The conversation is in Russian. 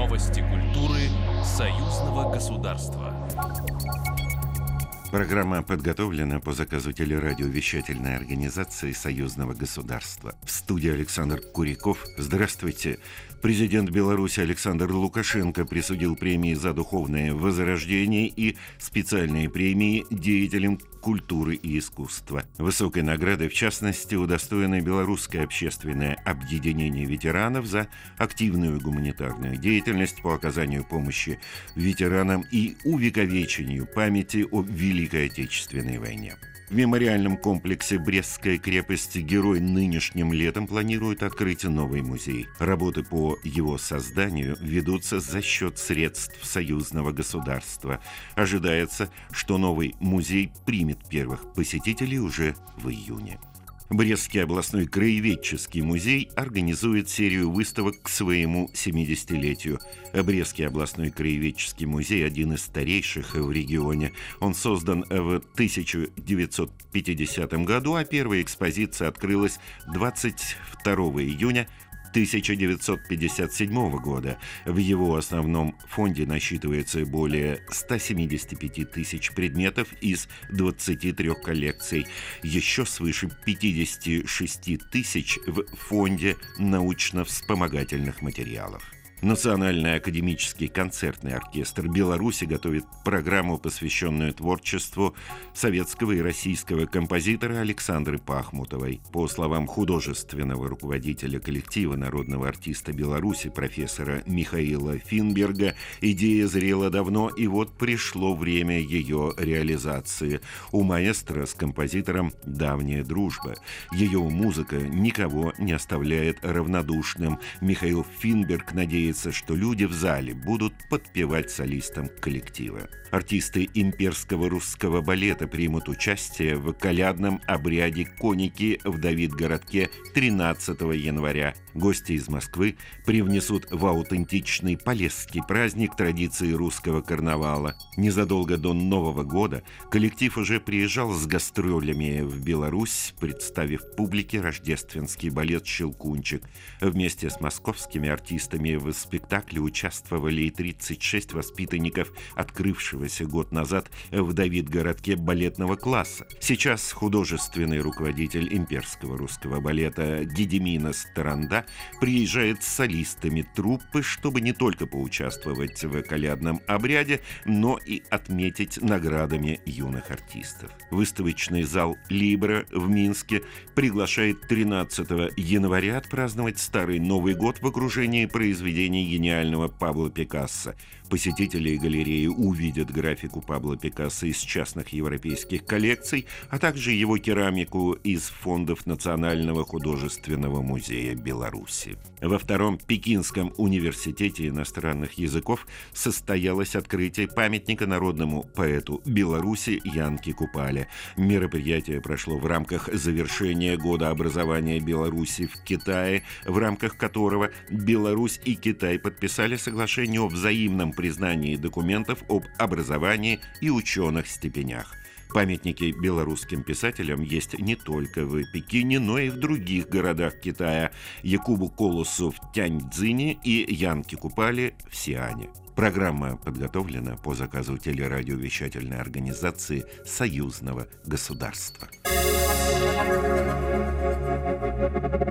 Новости культуры союзного государства. Программа подготовлена по заказу телерадиовещательной организации союзного государства. В студии Александр Куряков. Здравствуйте. Президент Беларуси Александр Лукашенко присудил премии за духовное возрождение и специальные премии деятелям культуры и искусства. Высокой наградой, в частности, удостоено Белорусское общественное объединение ветеранов за активную гуманитарную деятельность по оказанию помощи ветеранам и увековечению памяти о Великой Отечественной войне. В мемориальном комплексе «Брестская крепость» герой нынешним летом планирует открыть новый музей. Работы по его созданию ведутся за счет средств союзного государства. Ожидается, что новый музей примет первых посетителей уже в июне. Брестский областной краеведческий музей организует серию выставок к своему 70-летию. Брестский областной краеведческий музей – один из старейших в регионе. Он создан в 1950 году, а первая экспозиция открылась 22 июня 1957 года. В его основном фонде насчитывается более 175 тысяч предметов из 23 коллекций. Еще свыше 56 тысяч в фонде научно-вспомогательных материалов. Национальный академический концертный оркестр Беларуси готовит программу, посвященную творчеству советского и российского композитора Александры Пахмутовой. По словам художественного руководителя коллектива народного артиста Беларуси профессора Михаила Финберга, идея зрела давно, и вот пришло время ее реализации. У маэстро с композитором давняя дружба. Ее музыка никого не оставляет равнодушным. Михаил Финберг надеется, что люди в зале будут подпевать солистам коллектива. Артисты имперского русского балета примут участие в колядном обряде коники в Давидгородке 13 января. Гости из Москвы привнесут в аутентичный полесский праздник традиции русского карнавала. Незадолго до Нового года коллектив уже приезжал с гастролями в Беларусь, представив публике рождественский балет «Щелкунчик». Вместе с московскими артистами в спектакле участвовали и 36 воспитанников открывшегося год назад в Давидгородке балетного класса. Сейчас художественный руководитель имперского русского балета Гедимина Старанда приезжает с солистами труппы, чтобы не только поучаствовать в колядном обряде, но и отметить наградами юных артистов. Выставочный зал «Либра» в Минске приглашает 13 января отпраздновать Старый Новый год в окружении произведений гениального Пабло Пикассо. Посетители галереи увидят графику Пабло Пикассо из частных европейских коллекций, а также его керамику из фондов Национального художественного музея Беларуси. Во Втором Пекинском университете иностранных языков состоялось открытие памятника народному поэту Беларуси Янке Купале. Мероприятие прошло в рамках завершения года образования Беларуси в Китае, в рамках которого Беларусь и Китай подписали соглашение о взаимном признании документов об образовании и ученых степенях. Памятники белорусским писателям есть не только в Пекине, но и в других городах Китая: Якубу Колосу в Тяньцзине и Янке Купале в Сиане. Программа подготовлена по заказу телерадиовещательной организации союзного государства.